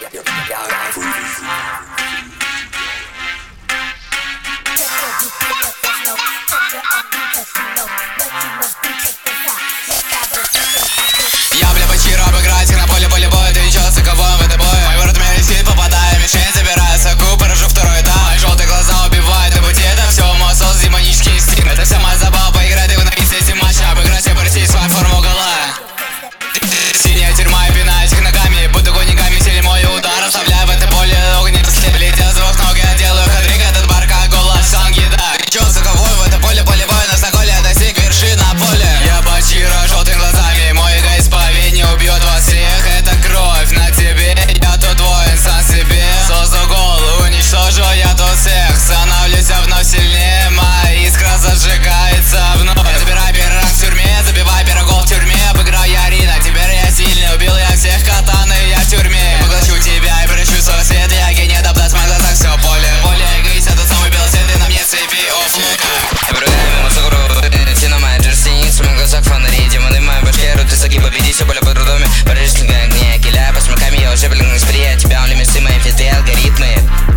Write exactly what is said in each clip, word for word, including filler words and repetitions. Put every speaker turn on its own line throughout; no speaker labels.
Я, бля, почти обыграть их на поле, поле боя. Ты ничего, с кого в это бой? Мой ворот меня висит, попадая в мишень, забираю соку, поражу второй этап. Мои желтые глаза убивают на пути, это все мой соус, демонический инстинкт. Это вся моя забава, поиграть его на эти матчи, обыграть и пройти свою форму гола. Синяя тюрьма и пинать их ногами, будто гонниками сели мой удар, оставляя в это поле огненный след. Летел звук ног, я делаю хадрик, этот бар как голос Сангида. Ничего, за кого в это поле, поле боя, на стоколе я достиг вершины на поле. Я Бачира желтыми глазами, мой эгоист повинен, не убьет вас всех. Это кровь на тебе, я тут воин сам себе. Создал гол, уничтожу я тут всех, становлюсь вновь сильнее, моя искра зажигается вновь. Я забираю первый ранг в тюрьме, забиваю первый гол в тюрьме, обыграю я Рина, теперь я сильный, убил я всех катаны, я в тюрьме. Я поглощу тебя и прощу свой свет, я гений, адапта, в моих глазах все поле. Поле эгоист, это самый белый свет, и на мне цепи, оф,
Обругаем ему загру, идти на моей джерси, в моих глазах фонари, демоны в моей башке, руты саги, победи, все поле под рудами. Порежешь снега, огня, киляя по смыками, я уже, блин, восприя тебя, он лимисы, мои фиты, алгоритмы.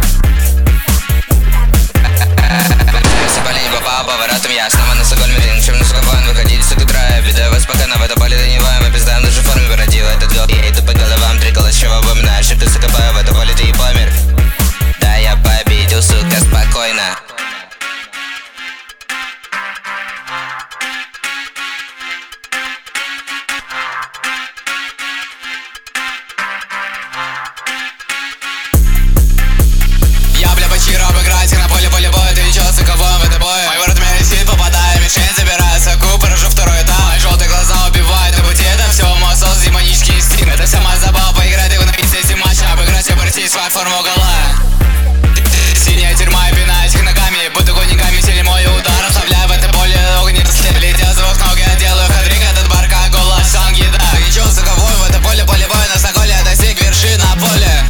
Сыпали не попал, поворотом я снова на Стокгольме, чем на сукован, выходили с утра, видаю вас спокойно, в это поле ты не воем, опиздаем, даже в форме породил этот гол, я иду по головам, три голощего вспоминаю, что ты закопаю, в это поле ты и помер. Да, я победил, сука, спокойно.
Я, бля, Бачира обыграть их на поле, поле боя. Ты ничего, с кого в это бой? Мой ворот меня висит, попадая в мишень, забираю соку, поражу второй этап. Мои желтые глаза убивают на пути, это все мой соус, демонический инстинкт. Это вся моя забава, поиграть его на эти матчи, обыграть и пройти свою форму гола.